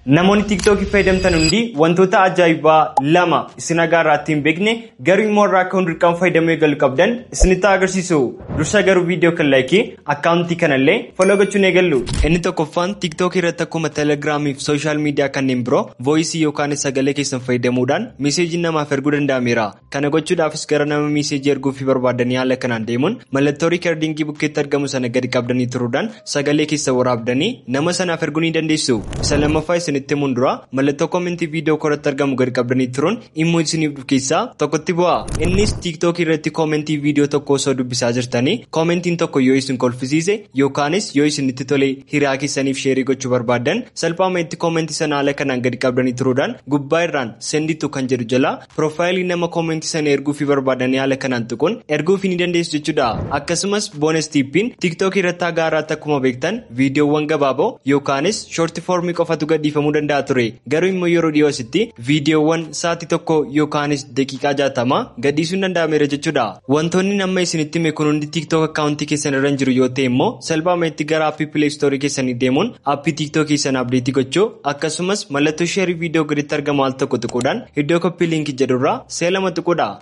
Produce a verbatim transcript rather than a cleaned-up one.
Namoonni TikTok fayyadamtan hundi wantoota ajaa'ibaa lama isin agarraatti hin beekne garuu immoo irraa akka hundirqaan fayyadamuu eegaluu qabdan isinitti agarsiisu. Dursa garuu viidiyoo kan laayikii akkaawuntii kanallee follow gochuun eegallu. Inni tokkoffaan TikTok irratti akkuma Telegiraamii fi sooshaal miidiyaa kanneen biroo voice yookaan sagalee keessan fayyadamuudhaan meeseejii namaaf erguu danda'ameera. Kana gochuudhaafis gara nama meeseejii erguu fi barbaadanii haala kanaan deemuun mallattoo riikardingii bukkeetti argamu sana gadi qabdanii turuudhaan sagalee keessa waraabdanii nama sanaaf erguu ni dandeessu. Isa lammaffaa isinitti mundura mallattoo koomentii viidiyoo koratti argamu gadi qabdanii turuun immoo isiniif dhufu keessaa tokkotti bu'a. Innis TikTok irratti koomentii viidiyoo tokko osoo dubbisaa jirtanii koomentiin tokko yoo isin kolfisiise yookaanis yoo isinitti tole hiriyaa keessaniif sheerii gochuu barbaadan salphaama itti koomentii sana haala kanaan gadi qabdanii turuudhaan gubbaa irraan senditu kan jedhu jala piroofaayilii nama koomentii sana erguu fi barbaadanii haala kanaan tuquun erguu fi ni dandeessu jechuudha. Akkasumas bonus tippiin TikTok irratti agaaraatti akkuma beektan viidiyoowwan gabaaboo yookaanis shorti foormii qofatu gadhiifamuu danda'a ture. Garuu immoo yeroo dhiyoositti viidiyoowwan sa'aatii tokko yookaanis daqiiqaa jaatama gadhiisuun danda'ameera jechuudha. Wantoonni nama isinitti hime kun hundi TikTok akkaawuntii keessan irra jiru yoo ta'e immoo salphaama itti gara aappii Play Store keessanii deemuun aappii TikTok keessan abdeetii gochuu akkasumas mallattoo sheerii viidiyoo gaditti argamu al tokko tuquudhaan iddoo koppii liinkii jedhurraa seelama tuquudha.